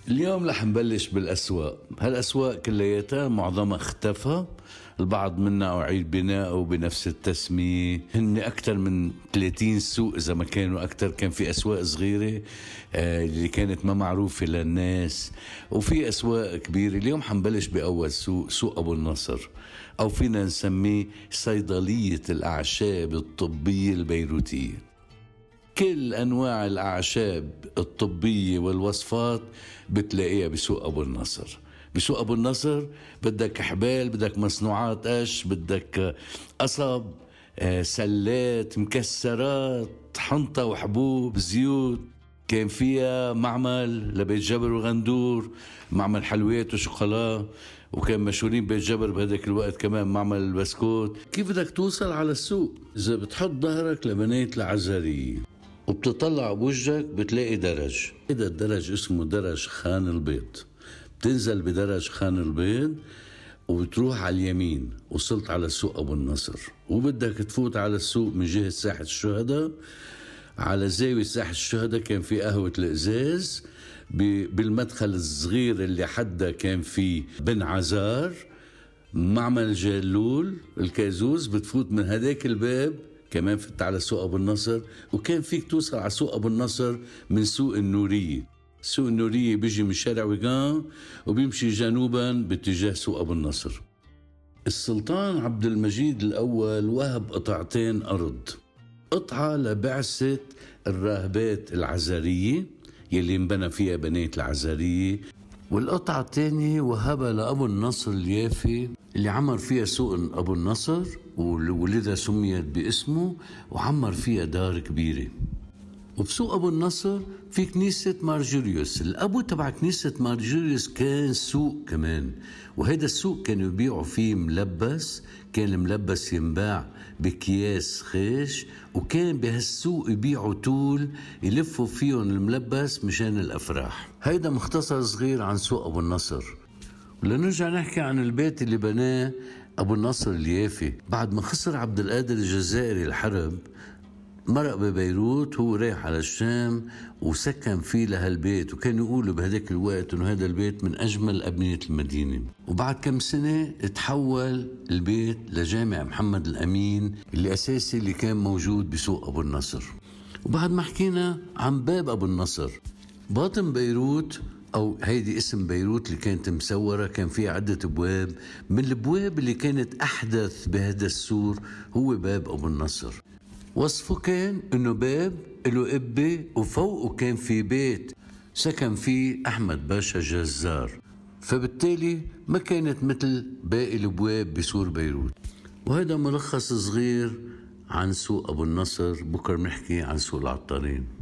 اليوم رح نبلش بالأسواق. هالأسواق كلياتها معظمها اختفى، البعض منها أعيد بناءه بنفس التسمية. هن أكثر من 30 سوق إذا ما كانوا أكثر. كان في أسواق صغيرة اللي كانت ما معروفة للناس، وفي أسواق كبيرة. اليوم حنبلش بأول سوق، سوق أبو النصر، أو فينا نسميه صيدلية الأعشاب الطبية البيروتية. كل أنواع الأعشاب الطبية والوصفات بتلاقيها بسوق أبو النصر. بسوق أبو النصر بدك حبال، بدك مصنوعات قش، بدك قصب، سلات، مكسرات، حنطة وحبوب، زيوت. كان فيها معمل لبيت جبر وغندور، معمل حلويات وشوكولا، وكان مشهورين بيت جبر بهداك الوقت كمان معمل البسكوت. كيف بدك توصل على السوق؟ إذا بتحط ظهرك لبنية العزارية وبتطلع بوجهك بتلاقي درج. هذا الدرج اسمه درج خان البيض. بتنزل بدرج خان البيض وبتروح على اليمين، وصلت على سوق أبو النصر. وبدك تفوت على السوق من جهة ساحة الشهداء. على زاوية ساحة الشهداء كان في قهوة الإزاز، بالمدخل الصغير اللي حدا كان فيه بن عزار، معمل جلول الكازوز. بتفوت من هداك الباب كمان فت على سوق أبو النصر. وكان فيك توصل على سوق أبو النصر من سوق النورية. سوق النورية بيجي من شارع ويغان وبيمشي جنوبا باتجاه سوق أبو النصر. السلطان عبد المجيد الأول وهب قطعتين أرض، قطعة لبعثة الراهبات العزارية يلي انبنى فيها بنية العزارية، والقطعة الثانية وهبها لأبو النصر اليافي اللي عمر فيها سوق أبو النصر، ولذا سميت باسمه، وعمر فيها دار كبيرة. وبسوق أبو النصر في كنيسة مارجوريوس. الأبو تبع كنيسة مارجوريوس كان سوق كمان، وهذا السوق كانوا يبيعوا فيه ملبس. كان الملبس ينباع بكياس خيش، وكان بهالسوق يبيعوا طول يلفوا فيهم الملبس مشان الأفراح. هيدا مختصر صغير عن سوق أبو النصر. ولنرجع نحكي عن البيت اللي بناه أبو النصر اليافي. بعد ما خسر عبد القادر الجزائري الحرب، مرق ببيروت، هو رايح على الشام وسكن فيه لهالبيت. وكان يقولوا بهداك الوقت انه هذا البيت من اجمل ابنية المدينة. وبعد كم سنة تحول البيت لجامع محمد الامين اللي اساسي اللي كان موجود بسوق ابو النصر. وبعد ما حكينا عن باب ابو النصر، باطن بيروت او هيدي اسم بيروت اللي كانت مسورة، كان فيها عدة ابواب. من الابواب اللي كانت احدث بهذا السور هو باب ابو النصر. وصفه كان انه باب له قبة، وفوقه كان في بيت سكن فيه احمد باشا جزار، فبالتالي ما كانت مثل باقي الابواب بسور بيروت. وهذا ملخص صغير عن سوق ابو النصر. بكره بنحكي عن سوق العطارين.